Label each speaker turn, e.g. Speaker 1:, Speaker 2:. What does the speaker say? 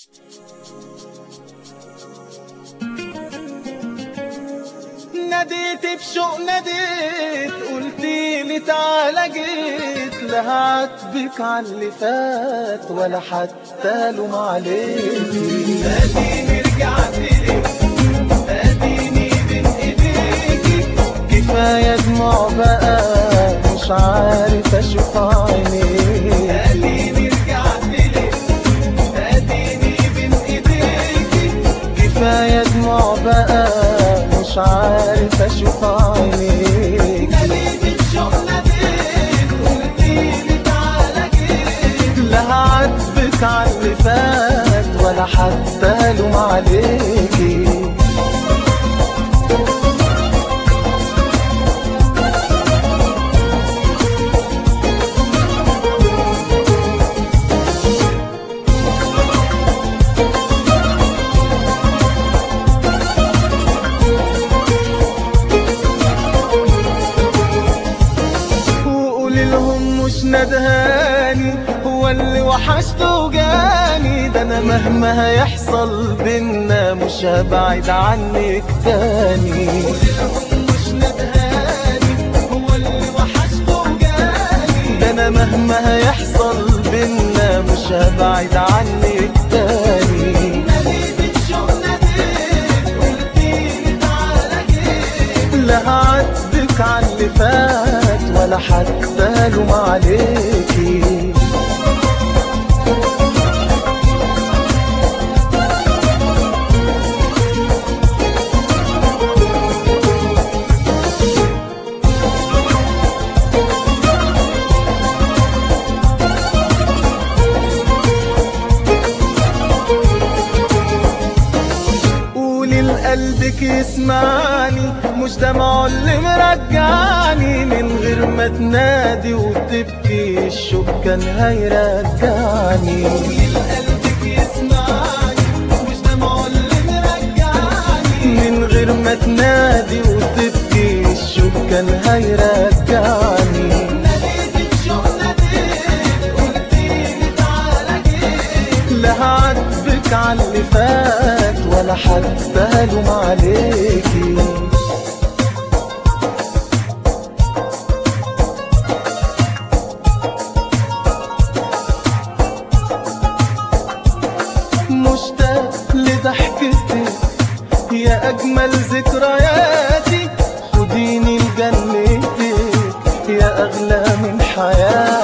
Speaker 1: ناديت بشوق ناديت قلتيلي تعالى جيت، لا هعاتبك عاللي فات ولا حتى لوم عليكي. اديني رجعتلك اديني بين ايديكي، كفايه دموع بقى مش عارف اشوف عينيكي. اديني رجعتلك اديني بين ايديكي، كفايه دموع بقى مش عارف اشوف عينيك. ناديت بشوق ناديت قلتيلي تعالى جيت، لا هعاتبك عاللي فات ولا حتى لوم عليكي. مش ندهاني هو اللي وحشته وجاني، ده انا مهما هيحصل بينا مش هبعد عنك تاني. مش ندهاني هو اللي وحشته وجاني، ده انا مهما هيحصل بينا مش هبعد عنك تاني. ناديت بشوق ناديت قلتيلي تعالى جيت، لا هعاتبك عاللي فات ولا حتى لوم عليكي. قولي لقلبك يسمعني مش دمعه اللي مرجعني، من غير ما تنادي وتبكي الشوق كان هيرجعني. قولي لقلبك يسمعني مش دمعه اللي مرجعني، من غير ما تنادي وتبكي الشوق كان هيرجعني. ناديت بشوق ناديت قلتيلي تعالى جيت، لا هعاتبك عاللي فات ولا حتى لوم عليكي. مشتاق لضحكتك يا أجمل ذكرياتي، خديني لجنتك يا أغلى من حياتي.